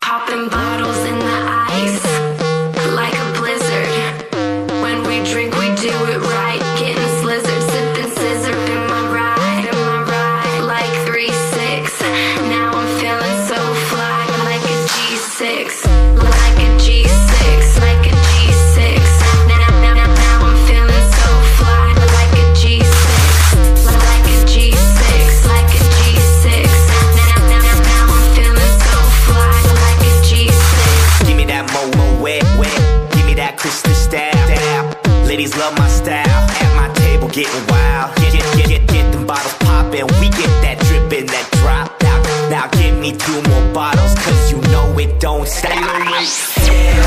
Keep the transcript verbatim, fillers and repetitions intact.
Popping bottles in the ice, like a blizzard. When we drink, we do it right. Getting slizzard, sipping scissor in my ride, in my ride. Like three six. Now I'm feeling so fly, like a G six, like a G six, like a G six. Now, now, now, now I'm feeling so fly, like a G six, like a G six, like a G six. Now, now, now, now I'm feeling so fly, like a G six. Give me that mo-mo wet, wet. Give me that crystal style. Ladies love my style. At my table getting wild. Get, get, get, get, get them bottles poppin'. We get that drippin', that drop. Now, now give me two more bottles, cause you know it don't stop.